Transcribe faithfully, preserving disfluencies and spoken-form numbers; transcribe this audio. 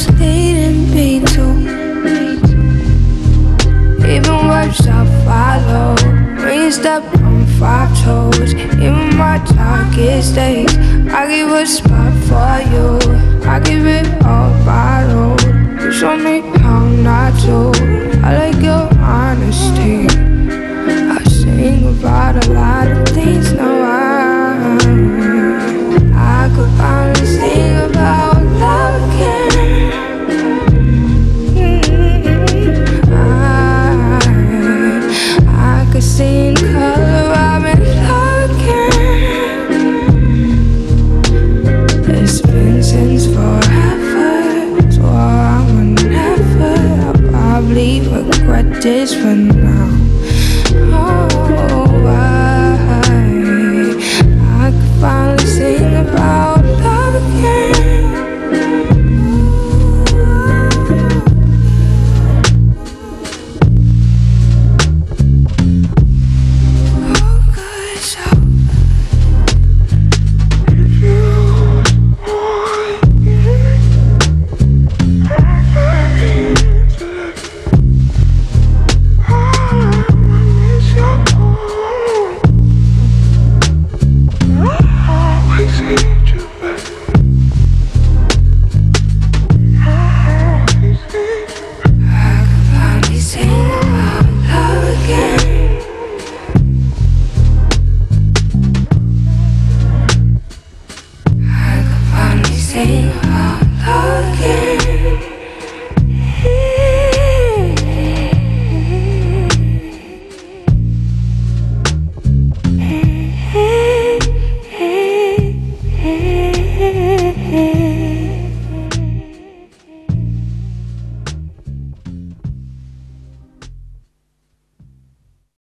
needing me to. Even words I follow when you step on five toes. Even my darkest days, I give a spot for you. I give it all borrowed. You show me how not to. I like your honesty. I sing about a lot of things now. I, I could finally sing about love again. Mm-hmm. I, I could see in color. I'm in love again. It's been since forever, so I will never. I'll probably regret this for now. Oh, I, I could finally sing about love again. Oh, good, so sing about love again. Mm-hmm.